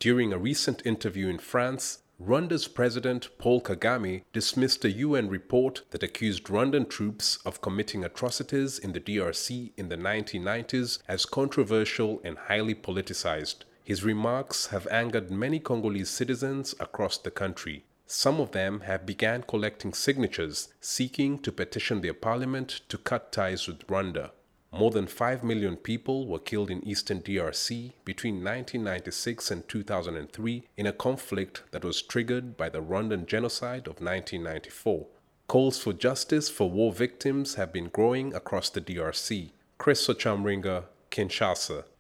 During a recent interview in France, Rwanda's President Paul Kagame dismissed a UN report that accused Rwandan troops of committing atrocities in the DRC in the 1990s as controversial and highly politicized. His remarks have angered many Congolese citizens across the country. Some of them have begun collecting signatures seeking to petition their parliament to cut ties with Rwanda. More than 5 million people were killed in eastern DRC between 1996 and 2003 in a conflict that was triggered by the Rwandan genocide of 1994. Calls for justice for war victims have been growing across the DRC. Chris Ochamringa, Kinshasa.